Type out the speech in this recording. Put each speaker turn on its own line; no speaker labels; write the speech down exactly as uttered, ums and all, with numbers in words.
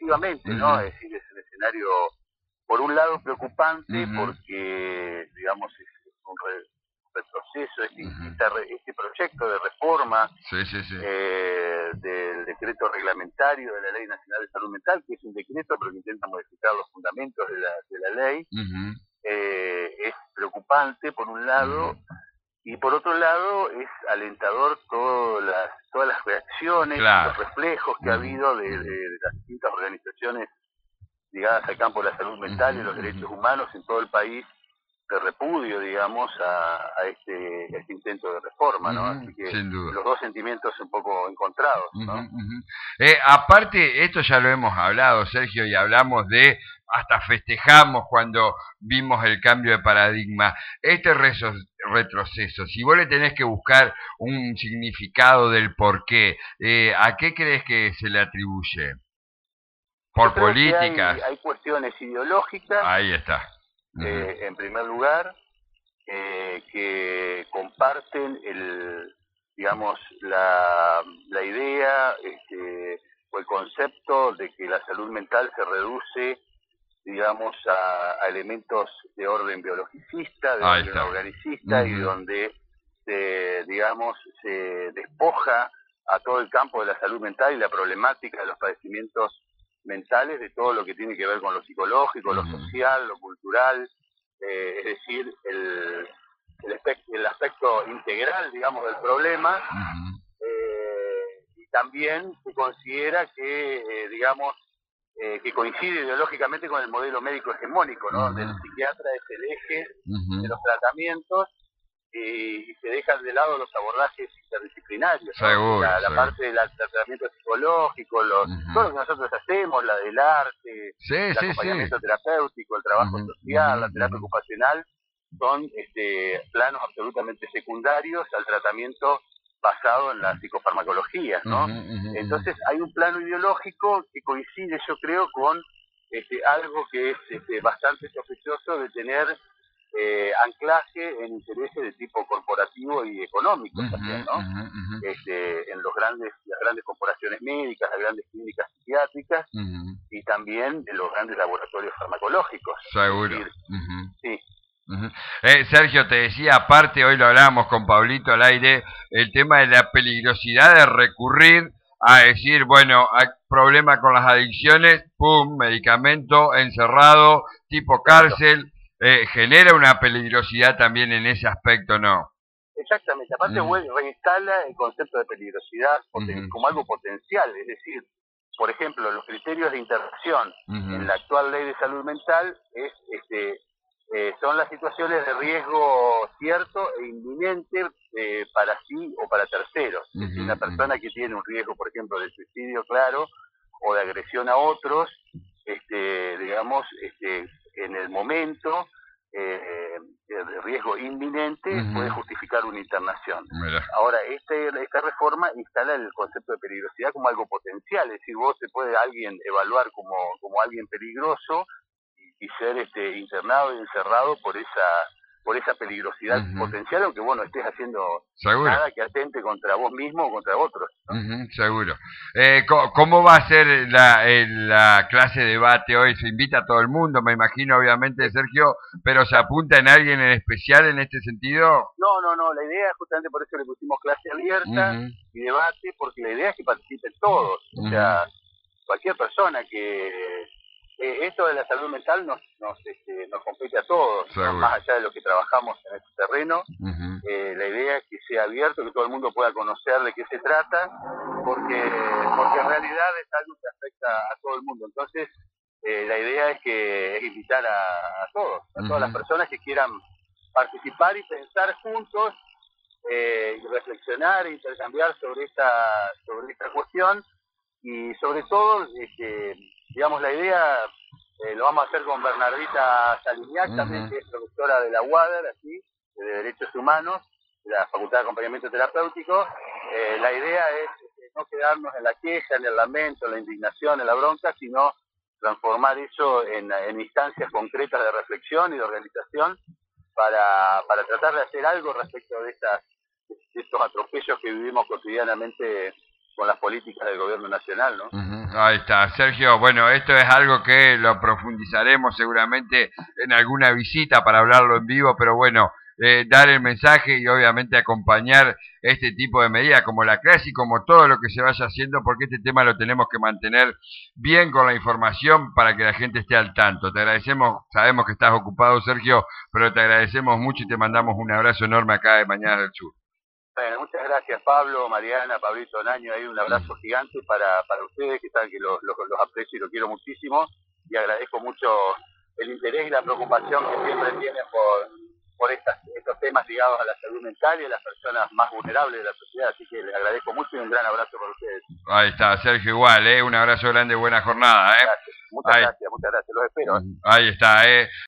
efectivamente,
Uh-huh.
¿no? Es decir, es un escenario, por un lado, preocupante,
Uh-huh.
porque, digamos, es un re, retroceso, este,
Uh-huh.
este, este proyecto de reforma
sí, sí, sí.
Eh, del decreto reglamentario de la Ley Nacional de Salud Mental, que es un decreto, pero que intenta modificar los fundamentos de la, de la ley,
Uh-huh.
eh, es preocupante, por un lado, uh-huh. y por otro lado es alentador todas las, todas las reacciones,
claro.
los reflejos que uh-huh. ha habido de, de, de las distintas organizaciones ligadas al campo de la salud mental uh-huh. y los derechos uh-huh. humanos en todo el país, de repudio, digamos, a, a, este, a este intento de reforma, ¿no?
Uh-huh.
Así que
sin duda.
Los dos sentimientos un poco encontrados, ¿no?
Uh-huh, uh-huh. Eh, aparte, esto ya lo hemos hablado, Sergio, y hablamos de, hasta festejamos cuando vimos el cambio de paradigma. Este rezo, retroceso, si vos le tenés que buscar un significado del por qué, eh, ¿a qué crees que se le atribuye? ¿Por
Yo creo
políticas?
Que hay, hay cuestiones ideológicas.
Ahí está.
Uh-huh. eh, en primer lugar, eh, que comparten el, digamos, la, la idea este, o el concepto de que la salud mental se reduce, digamos, a, a elementos de orden biologicista, de
Ahí
orden
está.
organicista, uh-huh. y donde, se, digamos, se despoja a todo el campo de la salud mental y la problemática de los padecimientos mentales, de todo lo que tiene que ver con lo psicológico, uh-huh. lo social, lo cultural, eh, es decir, el, el, aspecto, el aspecto integral, digamos, del problema, uh-huh. eh, y también se considera que, eh, digamos, eh, que coincide ideológicamente con el modelo médico hegemónico, ¿no? Uh-huh. Donde el psiquiatra es el eje uh-huh. de los tratamientos y, y se dejan de lado los abordajes interdisciplinarios, ¿no?
Seguro,
la, la
seguro.
parte del tratamiento psicológico, los, uh-huh. todo lo que nosotros hacemos, la del arte,
sí,
el
sí,
acompañamiento
sí.
terapéutico, el trabajo
uh-huh.
social,
uh-huh.
la terapia uh-huh. ocupacional, son este, planos absolutamente secundarios al tratamiento basado en la psicofarmacología, ¿no?
Uh-huh, uh-huh.
Entonces hay un plano ideológico que coincide, yo creo, con este, algo que es este, bastante sospechoso de tener eh, anclaje en intereses de tipo corporativo y económico uh-huh, también, ¿no?
Uh-huh, uh-huh.
Este, en los grandes, las grandes corporaciones médicas, las grandes clínicas psiquiátricas
uh-huh.
y también en los grandes laboratorios farmacológicos.
Seguro.
Es decir,
uh-huh.
Sí.
Uh-huh. Eh, Sergio, te decía, aparte, hoy lo hablábamos con Pablito al aire, el tema de la peligrosidad de recurrir a decir, bueno, hay problema con las adicciones, pum, medicamento encerrado, tipo cárcel, eh, genera una peligrosidad también en ese aspecto, ¿no?
Exactamente, aparte uh-huh. reinstala el concepto de peligrosidad uh-huh. como algo potencial, es decir, por ejemplo, los criterios de interacción uh-huh. en la actual ley de salud mental es este Eh, son las situaciones de riesgo cierto e inminente eh, para sí o para terceros. Uh-huh, es decir, una persona uh-huh. que tiene un riesgo, por ejemplo, de suicidio claro o de agresión a otros, este, digamos, este, en el momento eh, de riesgo inminente uh-huh. puede justificar una internación.
Mira.
Ahora, este, esta reforma instala el concepto de peligrosidad como algo potencial, es decir, vos se puede alguien evaluar como, como alguien peligroso y ser este internado y encerrado por esa por esa peligrosidad uh-huh. potencial, aunque bueno estés haciendo
¿Seguro?
Nada que atente contra vos mismo o contra otros, ¿no?
Uh-huh, seguro. Eh, ¿Cómo va a ser la, la clase de debate hoy? Se invita a todo el mundo, me imagino, obviamente, Sergio, pero ¿se apunta en alguien en especial en este sentido?
No, no, no, la idea, justamente por eso le pusimos clase abierta uh-huh. y debate, porque la idea es que participen todos, uh-huh. o sea, cualquier persona que... Eh, esto de la salud mental nos nos, este, nos compete a todos, ¿no? Más allá de lo que trabajamos en este terreno. Uh-huh. eh, la idea es que sea abierto, que todo el mundo pueda conocer de qué se trata, porque porque en realidad es algo que afecta a todo el mundo. Entonces, eh, la idea es que es invitar a, a todos, a uh-huh. todas las personas que quieran participar y pensar juntos, eh, y reflexionar e intercambiar sobre esta, sobre esta cuestión, y sobre todo, este, digamos, la idea eh, lo vamos a hacer con Bernardita Salignac, uh-huh. también, que es profesora de la U A D E R, así, de Derechos Humanos, de la Facultad de Acompañamiento Terapéutico. Eh, la idea es eh, no quedarnos en la queja, en el lamento, en la indignación, en la bronca, sino transformar eso en, en instancias concretas de reflexión y de organización para, para tratar de hacer algo respecto de, estas, de estos atropellos que vivimos cotidianamente con las políticas del gobierno nacional, ¿no?
Uh-huh. Ahí está, Sergio. Bueno, esto es algo que lo profundizaremos seguramente en alguna visita para hablarlo en vivo, pero bueno, eh, dar el mensaje y obviamente acompañar este tipo de medidas como la clase y como todo lo que se vaya haciendo, porque este tema lo tenemos que mantener bien con la información para que la gente esté al tanto. Te agradecemos, sabemos que estás ocupado, Sergio, pero te agradecemos mucho y te mandamos un abrazo enorme acá de Mañana del Sur.
Bueno, muchas gracias Pablo, Mariana, Pablito Naño, ahí un abrazo gigante para, para ustedes, que saben que los, los, los aprecio y los quiero muchísimo, y agradezco mucho el interés y la preocupación que siempre tienen por, por estas, estos temas ligados a la salud mental y a las personas más vulnerables de la sociedad, así que les agradezco mucho y un gran abrazo para ustedes.
Ahí está, Sergio, igual, ¿eh? Un abrazo grande, buena jornada, ¿eh?
Gracias, muchas
ahí.
gracias, muchas gracias, los espero.
Ahí está, ¿eh?